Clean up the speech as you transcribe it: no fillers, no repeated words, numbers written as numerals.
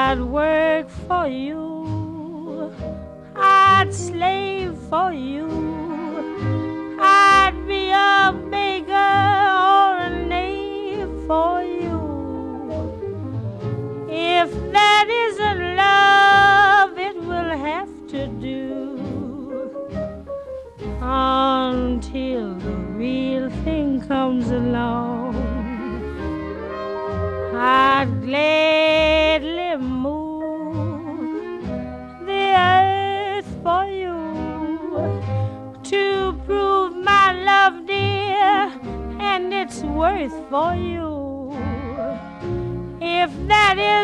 I'd work for you, I'd slave for you, I'd be a beggar or a knave for you. If that isn't love, it will have to do until the real thing comes along. I'd gladly move the earth for you to prove my love, dear, and its worth for you. If that is